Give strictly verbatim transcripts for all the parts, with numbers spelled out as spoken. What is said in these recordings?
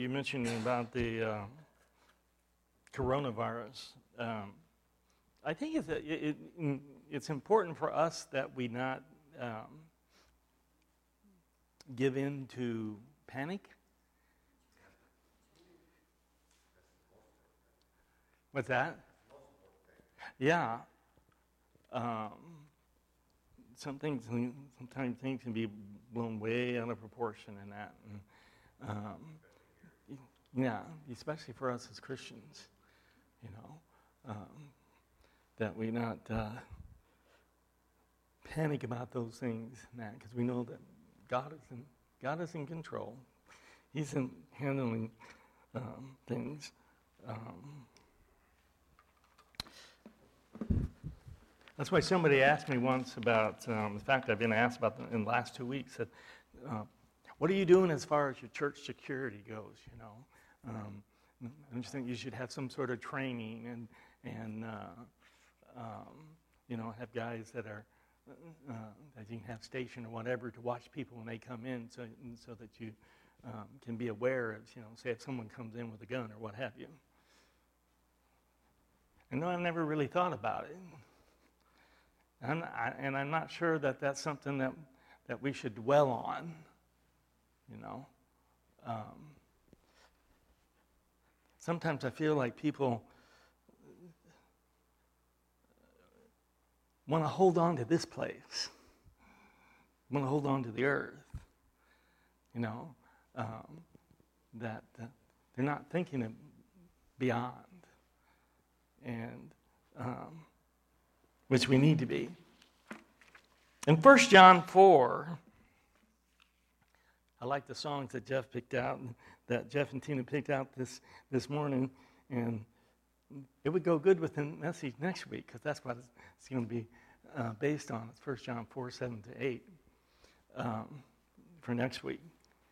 You mentioned about the uh, coronavirus. Um, I think it's, it, it, it's important for us that we not um, give in to panic. What's that? Yeah. Um, some things, sometimes things can be blown way out of proportion in that. And, um, yeah, especially for us as Christians, you know, um, that we not uh, panic about those things, because we know that God is in God is in control. He's in handling um, things. Um, That's why somebody asked me once about, um, in fact, I've been asked about in the last two weeks, that, uh, what are you doing as far as your church security goes, you know? Um, I just think you should have some sort of training and, and uh, um, you know, have guys that are, uh, that you can have stationed or whatever to watch people when they come in so, so that you um, can be aware of, you know, say if someone comes in with a gun or what have you. And no, I've never really thought about it. I'm, I, and I'm not sure that that's something that, that we should dwell on, you know. Um, sometimes I feel like people want to hold on to this place, want to hold on to the earth, you know, um, that uh, they're not thinking of beyond, and um, which we need to be. In First John four, I like the songs that Jeff picked out, that Jeff and Tina picked out this, this morning, and it would go good with the message next week, because that's what it's going to be uh, based on. It's First John four, seven to eight um, for next week.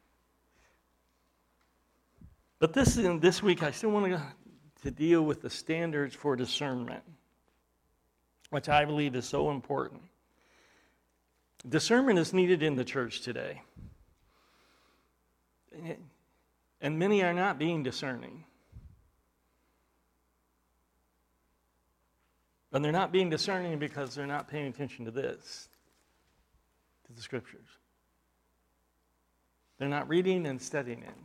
But this, this week, I still want to, to deal with the standards for discernment, which I believe is so important. Discernment is needed in the church today. And many are not being discerning. And they're not being discerning because they're not paying attention to this, to the scriptures. They're not reading and studying it.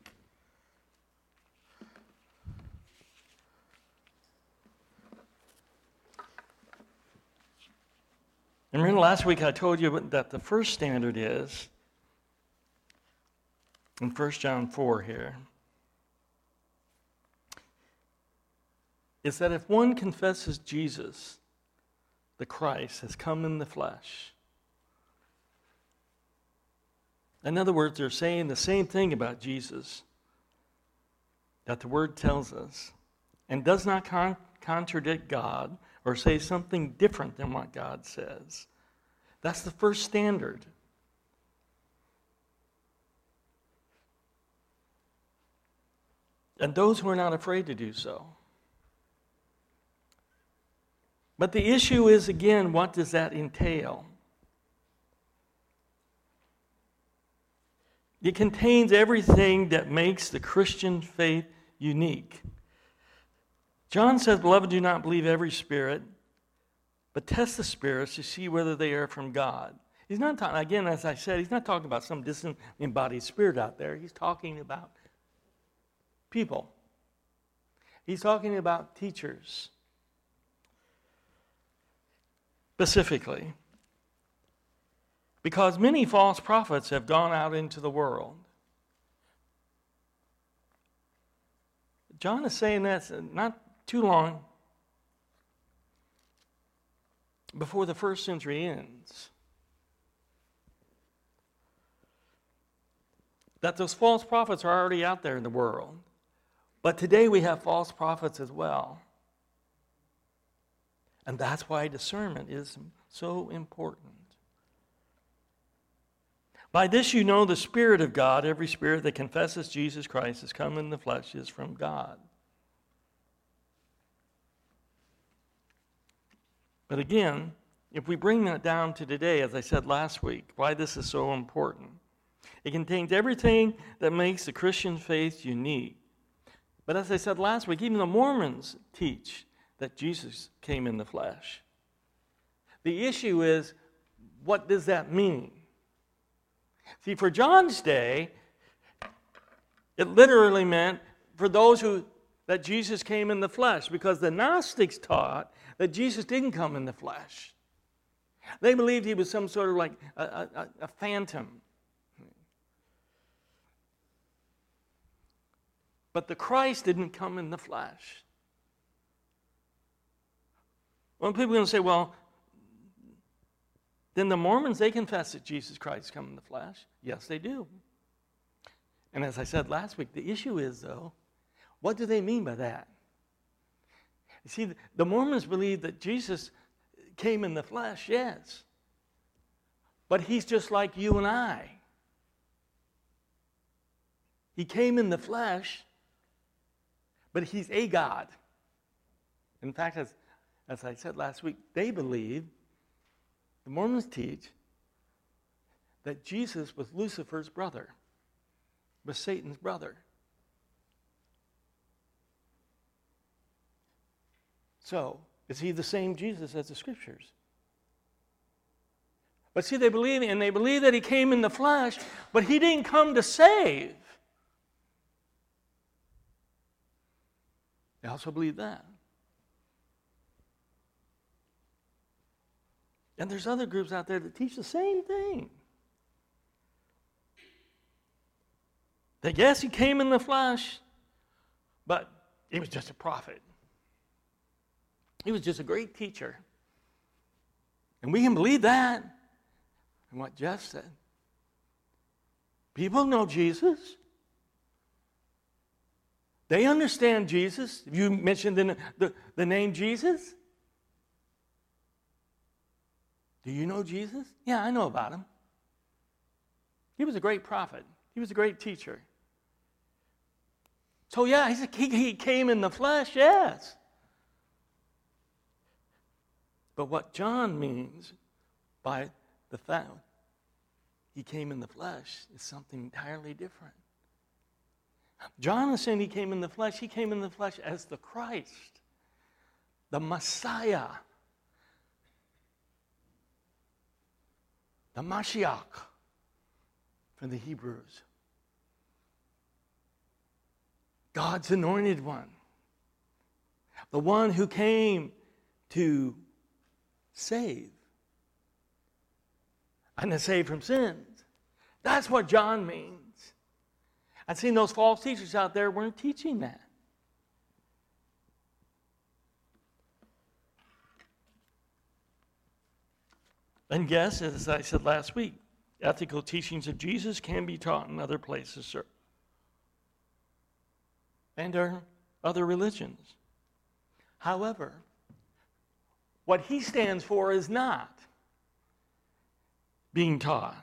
And remember last week I told you that the first standard is, in First John four here, is that if one confesses Jesus, the Christ, has come in the flesh. In other words, they're saying the same thing about Jesus that the Word tells us, and does not con- contradict God, or say something different than what God says. That's the first standard. And those who are not afraid to do so. But the issue is, again, what does that entail? It contains everything that makes the Christian faith unique. John says, "Beloved, do not believe every spirit, but test the spirits to see whether they are from God." He's not talking, again, as I said, he's not talking about some disembodied spirit out there. He's talking about people. He's talking about teachers, specifically. Because many false prophets have gone out into the world. John is saying that's not too long before the first century ends, that those false prophets are already out there in the world. But today we have false prophets as well. And that's why discernment is so important. By this you know the Spirit of God. Every spirit that confesses Jesus Christ has come in the flesh is from God. But again, if we bring that down to today, as I said last week, why this is so important. It contains everything that makes the Christian faith unique. But as I said last week, even the Mormons teach that Jesus came in the flesh. The issue is, what does that mean? See, for John's day, it literally meant for those who that Jesus came in the flesh, because the Gnostics taught that Jesus didn't come in the flesh. They believed he was some sort of like a, a, a phantom. But the Christ didn't come in the flesh. Well, people are going to say, well, then the Mormons, they confess that Jesus Christ come in the flesh. Yes, they do. And as I said last week, the issue is, though, what do they mean by that? You see, the Mormons believe that Jesus came in the flesh, yes. But he's just like you and I. He came in the flesh, but he's a God. In fact, as, as I said last week, they believe, the Mormons teach, that Jesus was Lucifer's brother, was Satan's brother. So, is he the same Jesus as the Scriptures? But see, they believe, and they believe that he came in the flesh, but he didn't come to save. They also believe that. And there's other groups out there that teach the same thing. That yes, he came in the flesh, but he was just a prophet. He was just a great teacher. And we can believe that. And what Jeff said. People know Jesus. They understand Jesus. You mentioned the, the, the name Jesus. Do you know Jesus? Yeah, I know about him. He was a great prophet. He was a great teacher. So yeah, he, he came in the flesh, yes. But what John means by the fact he came in the flesh is something entirely different. John is saying he came in the flesh. He came in the flesh as the Christ, the Messiah, the Mashiach for the Hebrews. God's anointed one. The one who came to save. And to save from sins. That's what John means. I've seen those false teachers out there weren't teaching that. And yes, as I said last week, ethical teachings of Jesus can be taught in other places, sir. And our other religions. However, what he stands for is not being taught.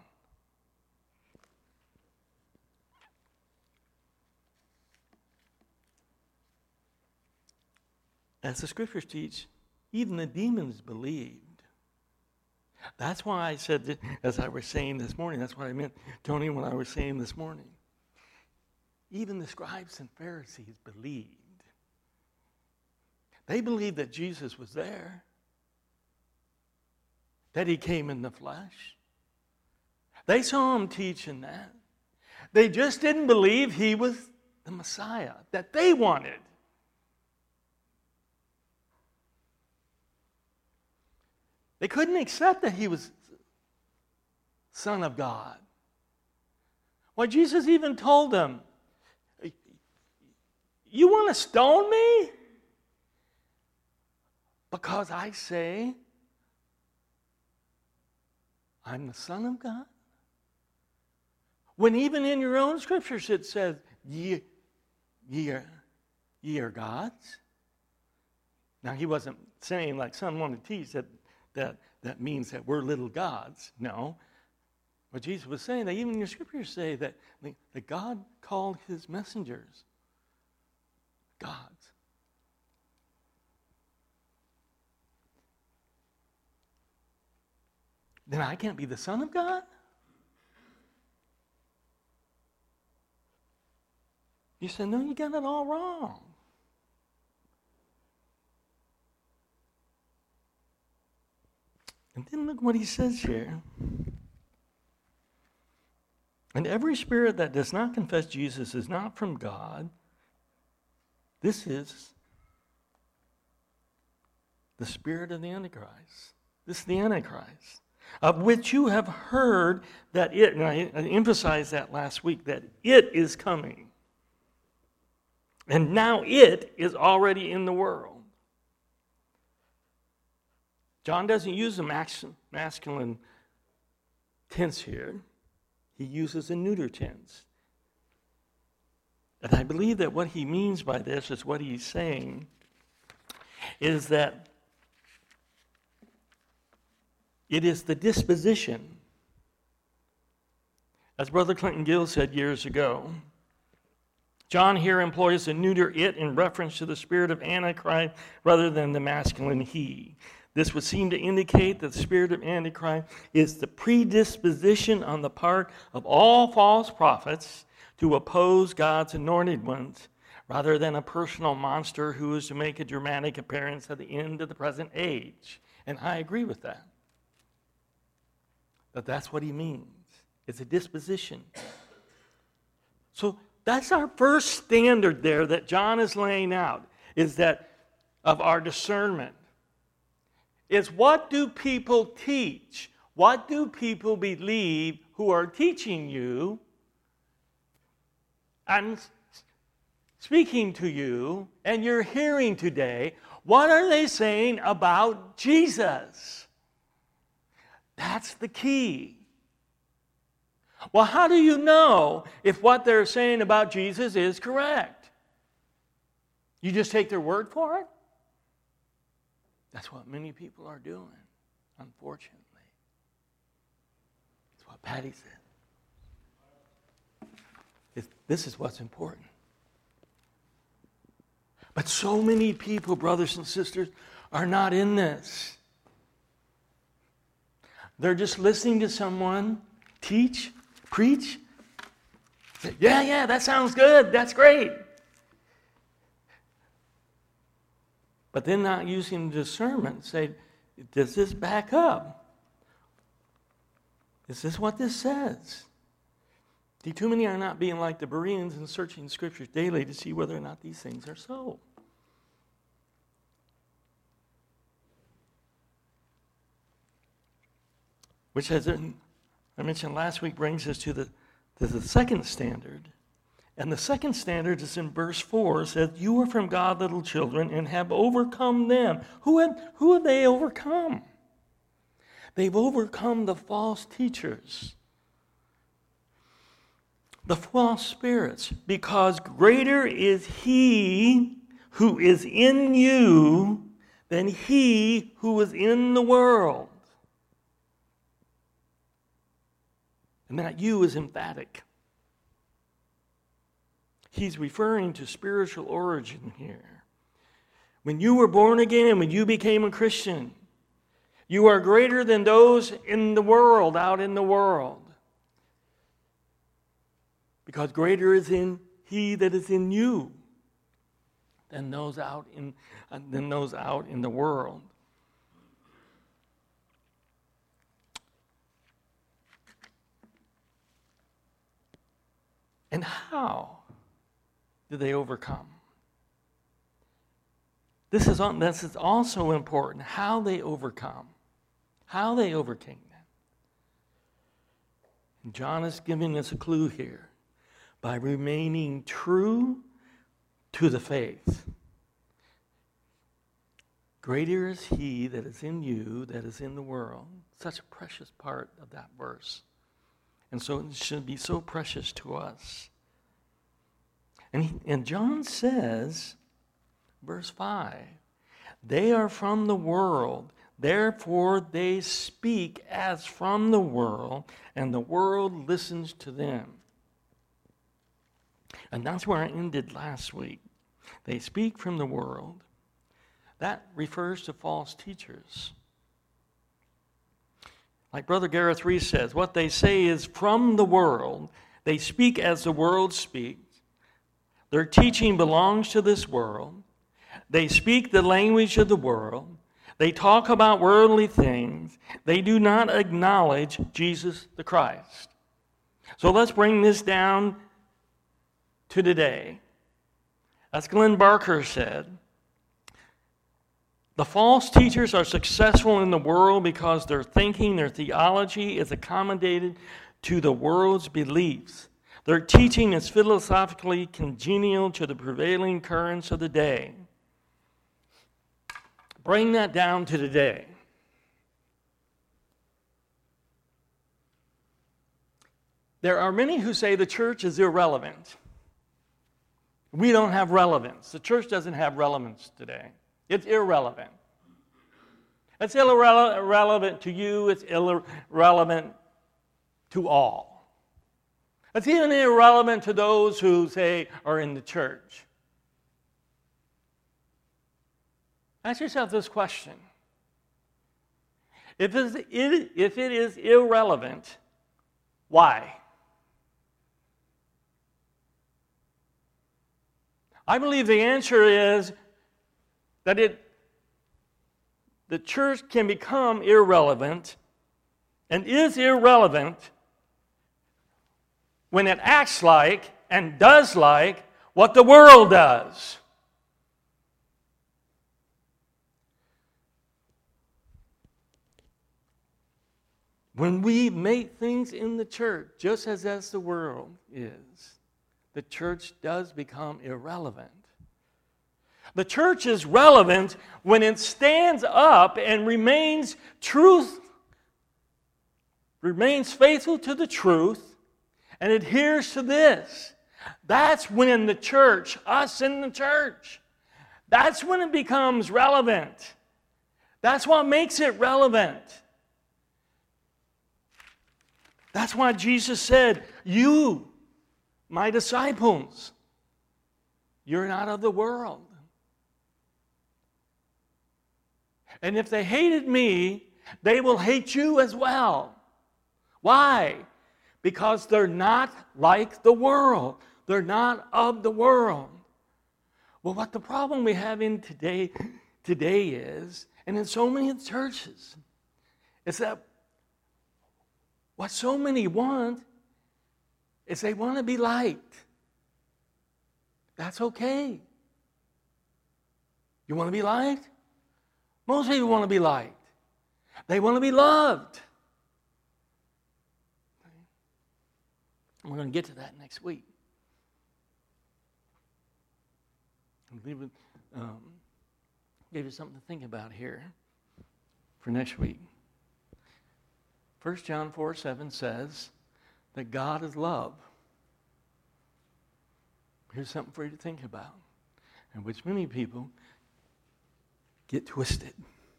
As the Scriptures teach, even the demons believed. That's why I said, that, as I was saying this morning, that's what I meant, Tony, when I was saying this morning. Even the scribes and Pharisees believed. They believed that Jesus was there, that he came in the flesh. They saw him teaching that. They just didn't believe he was the Messiah that they wanted. They couldn't accept that he was Son of God. Well, Jesus even told them, you want to stone me? Because I say I'm the Son of God? When even in your own scriptures it says, ye, ye, are, ye are gods. Now, he wasn't saying, like some want to teach, that, that that means that we're little gods. No. But Jesus was saying that even your scriptures say that, that God called his messengers gods. Then I can't be the Son of God? You said, no, you got it all wrong. And then look what he says here. And every spirit that does not confess Jesus is not from God. This is the spirit of the Antichrist. This is the Antichrist, of which you have heard that it, and I emphasized that last week, that it is coming. And now it is already in the world. John doesn't use the max, masculine tense here. He uses a neuter tense. And I believe that what he means by this is what he's saying is that it is the disposition. As Brother Clinton Gill said years ago, John here employs the neuter it in reference to the spirit of Antichrist rather than the masculine he. This would seem to indicate that the spirit of Antichrist is the predisposition on the part of all false prophets to oppose God's anointed ones, rather than a personal monster who is to make a dramatic appearance at the end of the present age. And I agree with that. But that's what he means. It's a disposition. So that's our first standard there that John is laying out, is that of our discernment. Is what do people teach? What do people believe who are teaching you and speaking to you and you're hearing today? What are they saying about Jesus? That's the key. Well, how do you know if what they're saying about Jesus is correct? You just take their word for it? That's what many people are doing, unfortunately. That's what Patty said. It's, this is what's important. But so many people, brothers and sisters, are not in this. They're just listening to someone teach, preach. Say, yeah, yeah, that sounds good. That's great. But then not using discernment. Say, does this back up? Is this what this says? See, too many are not being like the Bereans and searching scriptures daily to see whether or not these things are so. Which, as I mentioned last week, brings us to the, to the second standard. And the second standard is in verse four. It says, you are from God, little children, and have overcome them. Who have, who have they overcome? They've overcome the false teachers, the false spirits, because greater is he who is in you than he who is in the world. And that you is emphatic. He's referring to spiritual origin here. When you were born again, when you became a Christian, you are greater than those in the world, out in the world. Because greater is in he that is in you than those out in, uh, than those out in the world. And how do they overcome? This is, this is also important, how they overcome. How they overcame them. And John is giving us a clue here. By remaining true to the faith. Greater is he that is in you that is in the world. Such a precious part of that verse. And so it should be so precious to us. And, he, and John says, verse five, they are from the world, therefore they speak as from the world, and the world listens to them. And that's where I ended last week. They speak from the world. That refers to false teachers. Like Brother Gareth Reese says, what they say is from the world. They speak as the world speaks. Their teaching belongs to this world. They speak the language of the world. They talk about worldly things. They do not acknowledge Jesus the Christ. So let's bring this down to today. As Glenn Barker said, the false teachers are successful in the world because their thinking, their theology is accommodated to the world's beliefs. Their teaching is philosophically congenial to the prevailing currents of the day. Bring that down to today. There are many who say the church is irrelevant. We don't have relevance. The church doesn't have relevance today. It's irrelevant. It's irrele- irrelevant to you. It's irrelevant to all. It's even irrelevant to those who say are in the church. Ask yourself this question. If it is, if it is irrelevant, why? I believe the answer is that it, the church can become irrelevant and is irrelevant when it acts like and does like what the world does. When we make things in the church just as, as the world is, the church does become irrelevant. The church is relevant when it stands up and remains truth, remains faithful to the truth, and adheres to this. That's when the church, us in the church, that's when it becomes relevant. That's what makes it relevant. That's why Jesus said, you, my disciples, you're not of the world. And if they hated me, they will hate you as well. Why? Because they're not like the world. They're not of the world. Well, what the problem we have in today, today is, and in so many churches, is that what so many want is they want to be liked. That's okay. You want to be liked? Most people want to be liked. They want to be loved. We're going to get to that next week. I'll leave it, um, give you something to think about here for next week. First John four seven says that God is love. Here's something for you to think about, and which many people get twisted.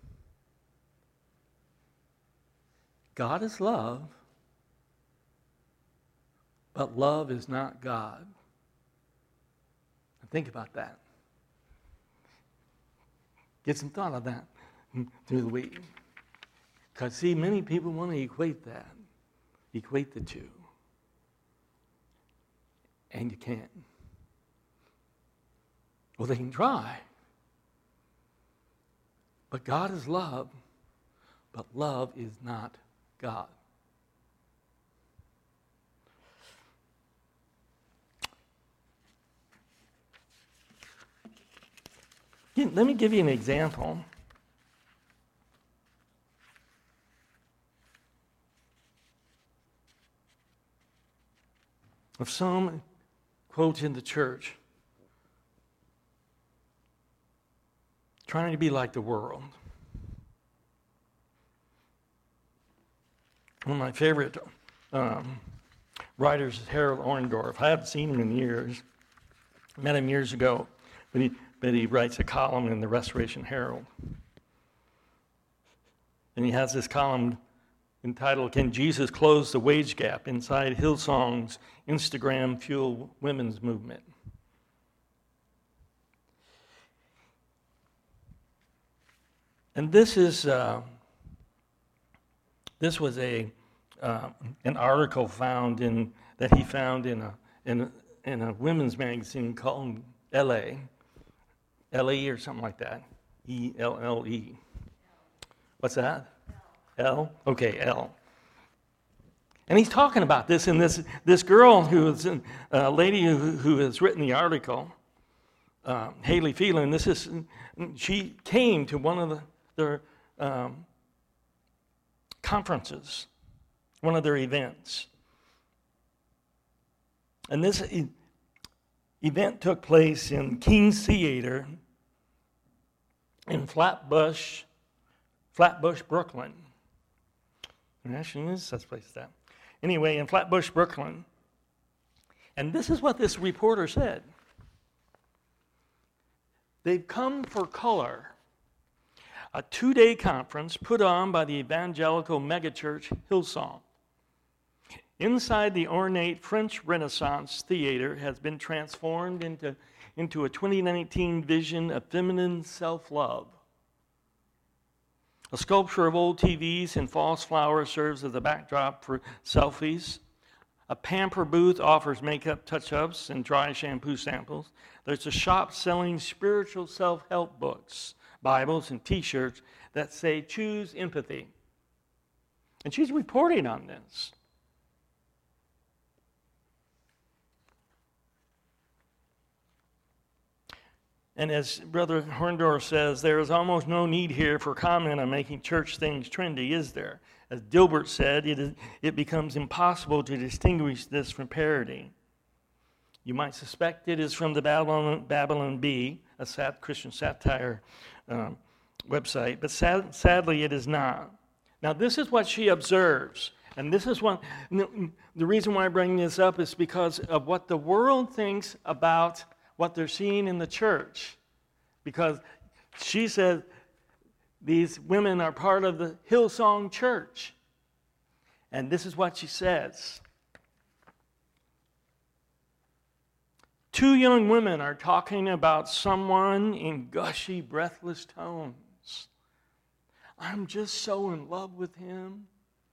God is love, but love is not God. Now think about that. Get some thought on that through the week. Because, see, many people want to equate that, equate the two. And you can't. Well, they can try. But God is love, but love is not God. Let me give you an example. Of some quotes in the church trying to be like the world. One of my favorite um, writers is Harold Orndorff. I haven't seen him in years. I met him years ago, but he, but he writes a column in the Restoration Herald. And he has this column entitled, Can Jesus Close the Wage Gap Inside Hillsong's Instagram Fuel Women's Movement? And this is uh, this was a uh, an article found in that he found in a in in a women's magazine called L A, L E or something like that, E L L E. What's that? L? Okay, L. And he's talking about this, and this, this girl who is a uh, lady who, who has written the article, uh, Haley Phelan, this is, she came to one of the, their um, conferences, one of their events. And this e- event took place in King's Theater in Flatbush, Flatbush, Brooklyn. Actually, this is place that. Anyway, in Flatbush, Brooklyn. And this is what this reporter said. They've come for color, a two-day conference put on by the evangelical megachurch Hillsong. Inside the ornate French Renaissance theater has been transformed into, into a twenty nineteen vision of feminine self-love. A sculpture of old T Vs and false flowers serves as a backdrop for selfies. A pamper booth offers makeup touch-ups and dry shampoo samples. There's a shop selling spiritual self-help books, Bibles, and T-shirts that say, "Choose empathy." And she's reporting on this. And as Brother Horndorf says, there is almost no need here for comment on making church things trendy, is there? As Dilbert said, it, is, it becomes impossible to distinguish this from parody. You might suspect it is from the Babylon, Babylon Bee, a sat, Christian satire um, website, but sad, sadly it is not. Now this is what she observes, and this is what, the reason why I bring this up is because of what the world thinks about what they're seeing in the church. Because she says these women are part of the Hillsong Church. And this is what she says. Two young women are talking about someone in gushy, breathless tones. I'm just so in love with him,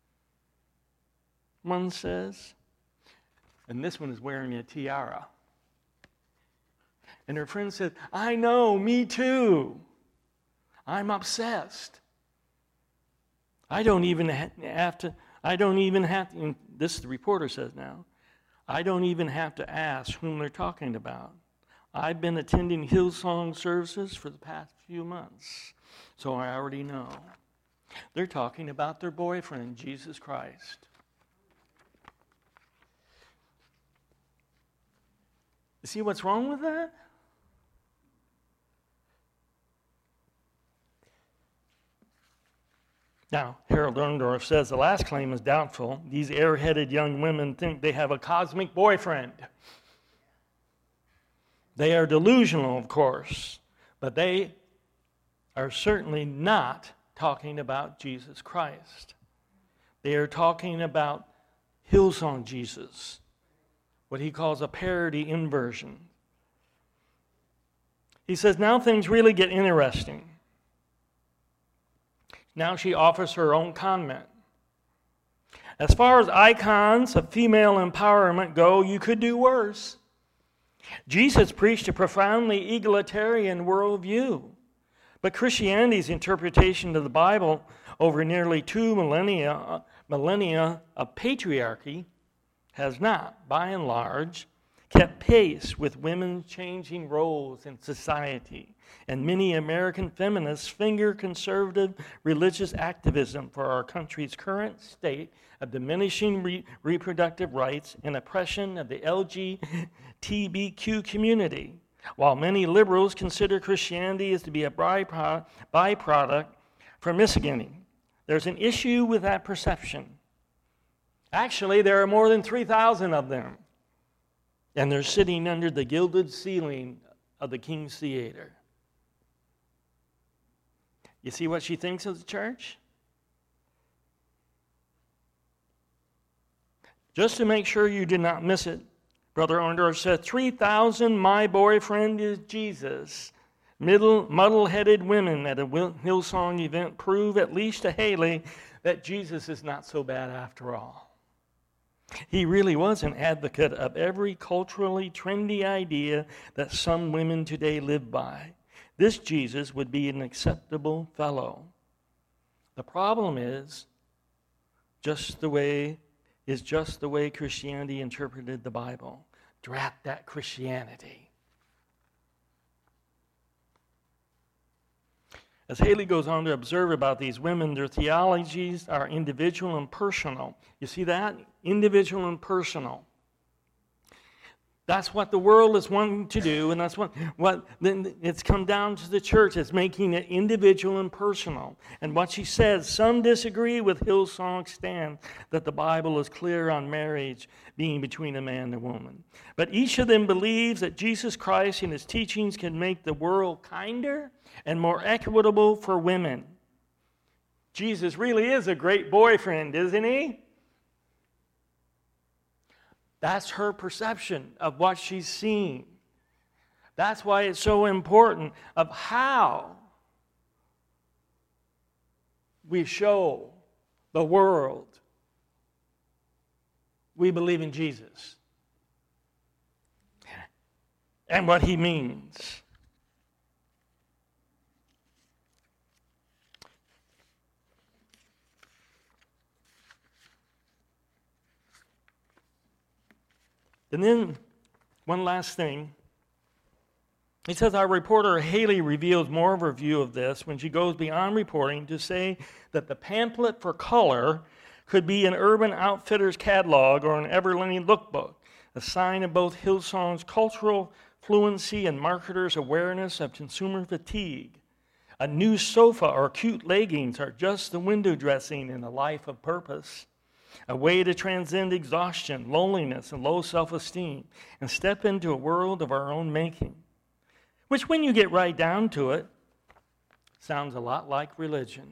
one says. And this one is wearing a tiara. And her friend said, I know, me too. I'm obsessed. I don't even have to, I don't even have to, this the reporter says now, I don't even have to ask whom they're talking about. I've been attending Hillsong services for the past few months, so I already know. They're talking about their boyfriend, Jesus Christ. You see what's wrong with that? Now, Harold Orndorff says the last claim is doubtful. These airheaded young women think they have a cosmic boyfriend. They are delusional, of course, but they are certainly not talking about Jesus Christ. They are talking about Hillsong Jesus, what he calls a parody inversion. He says, now things really get interesting. Now she offers her own comment. As far as icons of female empowerment go, you could do worse. Jesus preached a profoundly egalitarian worldview, but Christianity's interpretation of the Bible over nearly two millennia, millennia of patriarchy has not, by and large, kept pace with women's changing roles in society, and many American feminists finger conservative religious activism for our country's current state of diminishing re- reproductive rights and oppression of the L G B T Q community, while many liberals consider Christianity as to be a byproduct, byproduct from miscegening. There's an issue with that perception. Actually, there are more than three thousand of them. And they're sitting under the gilded ceiling of the King's Theater. You see what she thinks of the church? Just to make sure you did not miss it, Brother Orndorff said, three thousand, my boyfriend is Jesus. Middle, muddle-headed women at a Hillsong event prove, at least to Haley, that Jesus is not so bad after all. He really was an advocate of every culturally trendy idea that some women today live by. This Jesus would be an acceptable fellow. The problem is just the way is just the way Christianity interpreted the Bible. Drat that Christianity. As Haley goes on to observe about these women, their theologies are individual and personal. You see that? Individual and personal. That's what the world is wanting to do, and that's what, what then it's come down to the church. It's making it individual and personal. And what she says, some disagree with Hillsong's stand that the Bible is clear on marriage being between a man and a woman. But each of them believes that Jesus Christ and his teachings can make the world kinder and more equitable for women. Jesus really is a great boyfriend, isn't he? That's her perception of what she's seeing. That's why it's so important of how we show the world we believe in Jesus and what he means. And then, one last thing. He says, our reporter Haley reveals more of her view of this when she goes beyond reporting to say that the pamphlet for color could be an Urban Outfitters catalog or an Everlane lookbook, a sign of both Hillsong's cultural fluency and marketers' awareness of consumer fatigue. A new sofa or cute leggings are just the window dressing in a life of purpose. A way to transcend exhaustion, loneliness, and low self-esteem and step into a world of our own making, which when you get right down to it, sounds a lot like religion.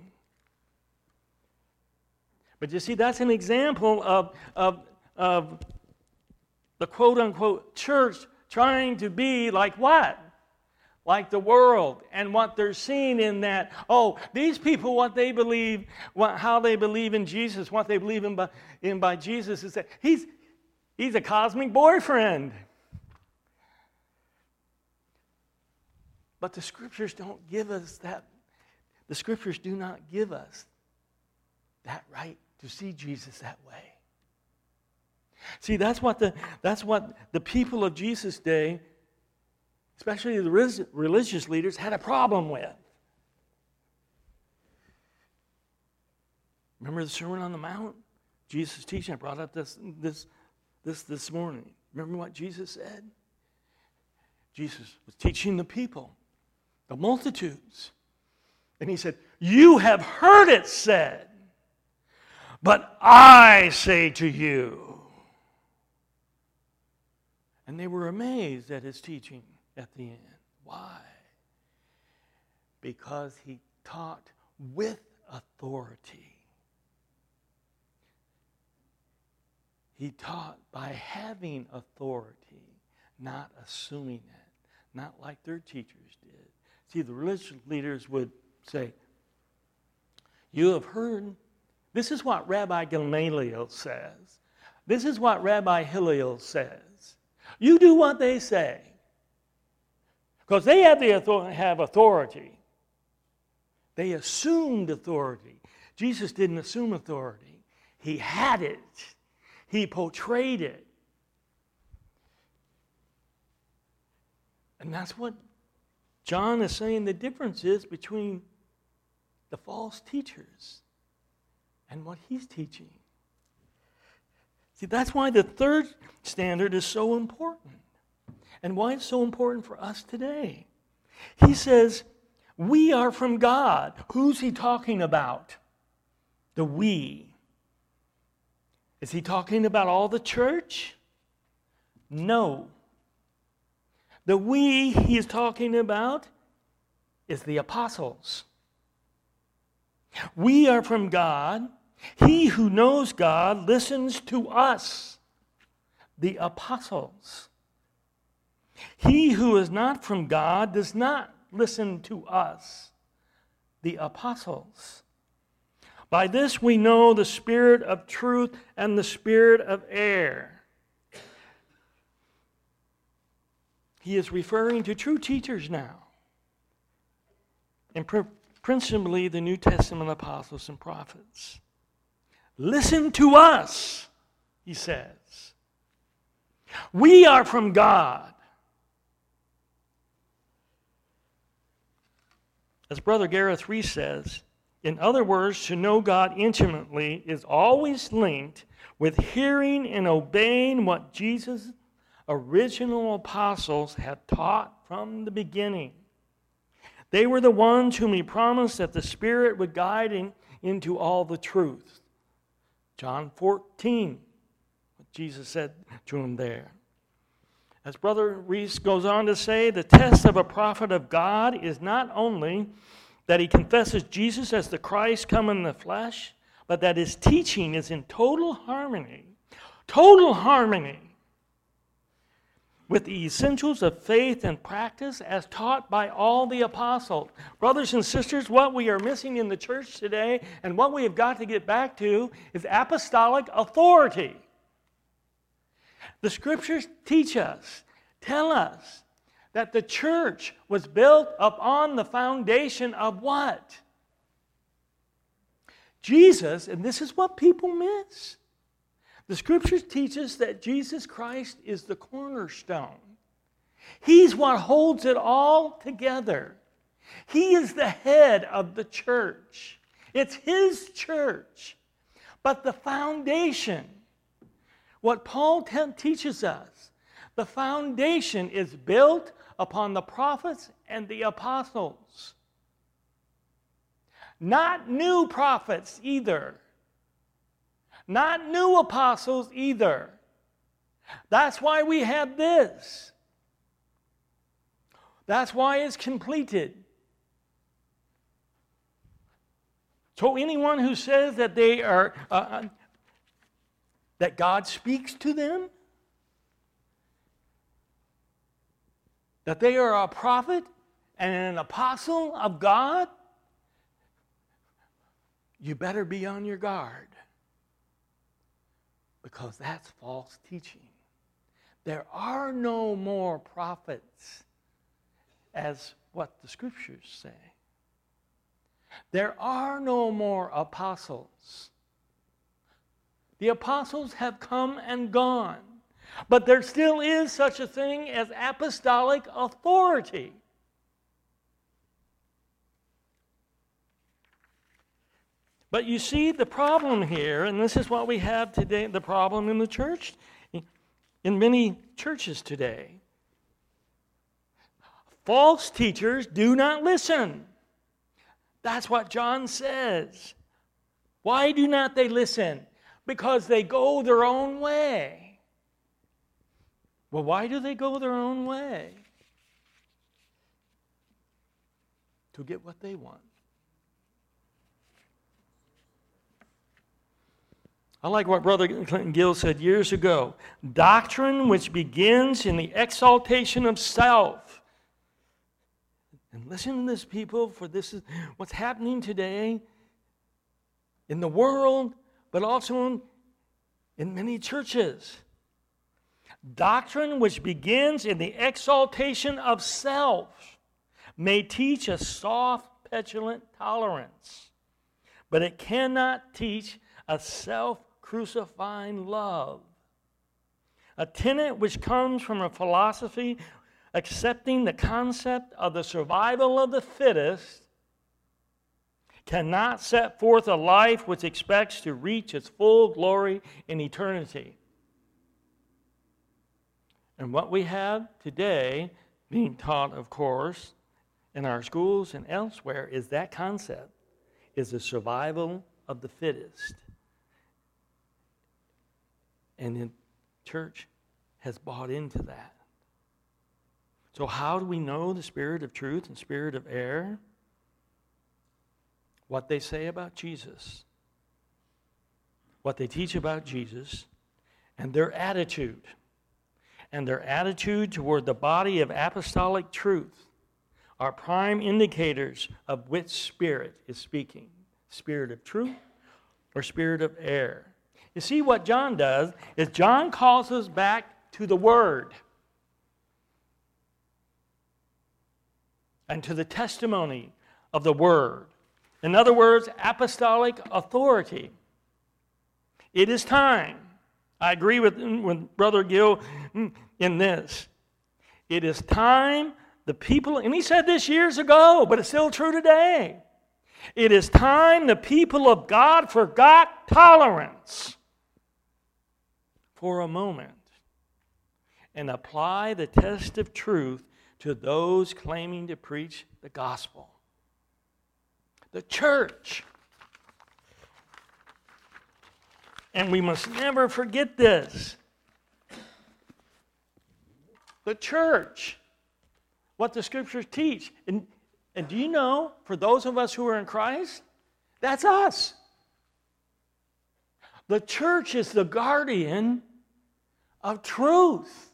But you see, that's an example of, of, of the quote-unquote church trying to be like what? Like the world, and what they're seeing in that, oh, these people, what they believe, what, how they believe in Jesus, what they believe in by, in by Jesus is that he's, he's a cosmic boyfriend. But the scriptures don't give us that. The scriptures do not give us that right to see Jesus that way. See, that's what the, that's what the people of Jesus' day, especially the religious leaders, had a problem with. Remember the Sermon on the Mount? Jesus' teaching. I brought up this, this, this, this morning. Remember what Jesus said? Jesus was teaching the people, the multitudes. And he said, you have heard it said, but I say to you. And they were amazed at his teaching. At the end. Why? Because he taught with authority. He taught by having authority, not assuming it, not like their teachers did. See, the religious leaders would say, you have heard, this is what Rabbi Gamaliel says. This is what Rabbi Hillel says. You do what they say. Because they have, the author- have authority. They assumed authority. Jesus didn't assume authority. He had it. He portrayed it. And that's what John is saying the difference is between the false teachers and what he's teaching. See, that's why the third standard is so important. And why it's so important for us today. He says, we are from God. Who's he talking about? The we. Is he talking about all the church? No. The we he is talking about is the apostles. We are from God. He who knows God listens to us, the apostles. He who is not from God does not listen to us, the apostles. By this we know the spirit of truth and the spirit of error. He is referring to true teachers now, and pr- principally the New Testament apostles and prophets. Listen to us, he says. We are from God. As Brother Gareth Reese says, in other words, to know God intimately is always linked with hearing and obeying what Jesus' original apostles had taught from the beginning. They were the ones whom he promised that the Spirit would guide him into all the truth. John fourteen, what Jesus said to him there. As Brother Reese goes on to say, the test of a prophet of God is not only that he confesses Jesus as the Christ come in the flesh, but that his teaching is in total harmony, total harmony with the essentials of faith and practice as taught by all the apostles. Brothers and sisters, what we are missing in the church today and what we have got to get back to is apostolic authority. The Scriptures teach us, tell us, that the church was built upon the foundation of what? Jesus, and this is what people miss. The Scriptures teach us that Jesus Christ is the cornerstone. He's what holds it all together. He is the head of the church. It's His church. But the foundation, what Paul te- teaches us, the foundation is built upon the prophets and the apostles. Not new prophets either. Not new apostles either. That's why we have this. That's why it's completed. So anyone who says that they are uh, that God speaks to them, that they are a prophet and an apostle of God, you better be on your guard, because that's false teaching. There are no more prophets, as what the Scriptures say. There are no more apostles. The apostles have come and gone. But there still is such a thing as apostolic authority. But you see the problem here, and this is what we have today, the problem in the church, in many churches today. False teachers do not listen. That's what John says. Why do not they listen? Because they go their own way. Well, why do they go their own way? To get what they want. I like what Brother Clinton Gill said years ago. Doctrine which begins in the exaltation of self. And listen to this, people, for this is what's happening today in the world, but also in, in many churches. Doctrine which begins in the exaltation of self may teach a soft, petulant tolerance, but it cannot teach a self-crucifying love. A tenet which comes from a philosophy accepting the concept of the survival of the fittest cannot set forth a life which expects to reach its full glory in eternity. And what we have today, being taught, of course, in our schools and elsewhere, is that concept, is the survival of the fittest. And the church has bought into that. So how do we know the spirit of truth and spirit of error? What they say about Jesus, what they teach about Jesus, and their attitude. And their attitude toward the body of apostolic truth are prime indicators of which spirit is speaking. Spirit of truth or spirit of error. You see, what John does is John calls us back to the Word and to the testimony of the Word. In other words, apostolic authority. It is time. I agree with, with Brother Gill in this. It is time the people, and he said this years ago, but it's still true today. It is time the people of God forgot tolerance for a moment and apply the test of truth to those claiming to preach the gospel. The church. And we must never forget this. The church. What the Scriptures teach. And, and do you know, for those of us who are in Christ, that's us. The church is the guardian of truth.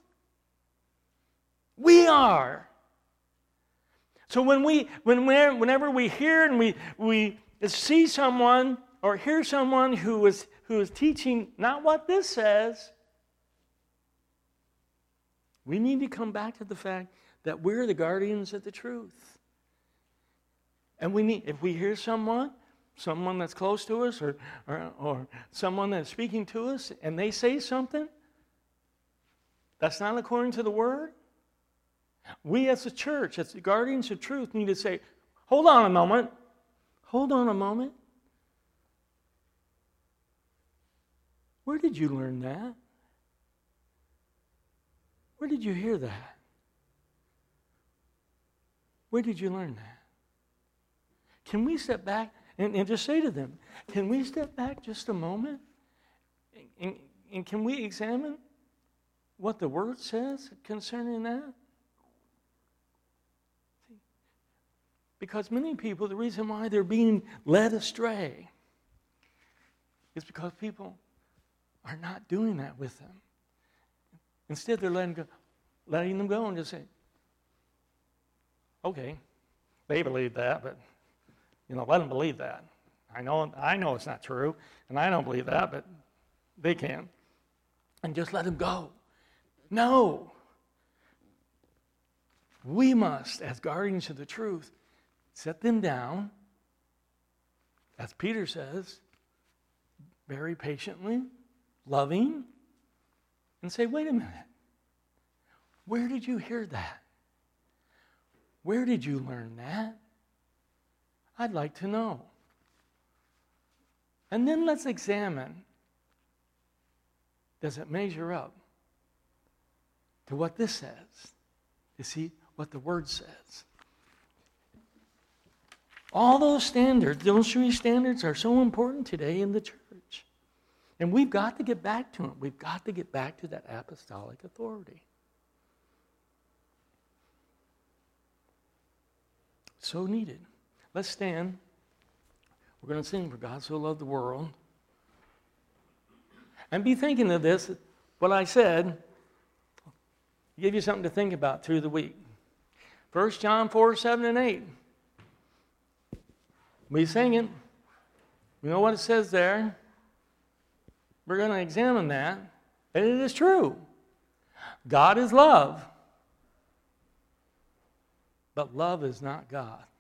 We are. So when we, when we, whenever we hear and we, we see someone or hear someone who is, who is teaching not what this says, we need to come back to the fact that we're the guardians of the truth. And we need, if we hear someone, someone that's close to us or, or, or someone that's speaking to us, and they say something that's not according to the Word, we as a church, as the guardians of truth, need to say, hold on a moment. Hold on a moment. Where did you learn that? Where did you hear that? Where did you learn that? Can we step back and, and just say to them, can we step back just a moment? And, and, and can we examine what the Word says concerning that? Because many people, the reason why they're being led astray is because people are not doing that with them. Instead, they're letting, go, letting them go and just say, okay, they believe that, but, you know, let them believe that. I know, I know it's not true, and I don't believe that, but they can. And just let them go. No. We must, as guardians of the truth, set them down, as Peter says, very patiently, loving, and say, wait a minute. Where did you hear that? Where did you learn that? I'd like to know. And then let's examine, does it measure up to what this says? You see, what the Word says. All those standards, those three standards are so important today in the church. And we've got to get back to them. We've got to get back to that apostolic authority. So needed. Let's stand. We're going to sing For God So Loved the World. And be thinking of this, what I said, give you something to think about through the week. First John four, seven, and eight. We sing it. We know what it says there. We're going to examine that. And it is true. God is love. But love is not God.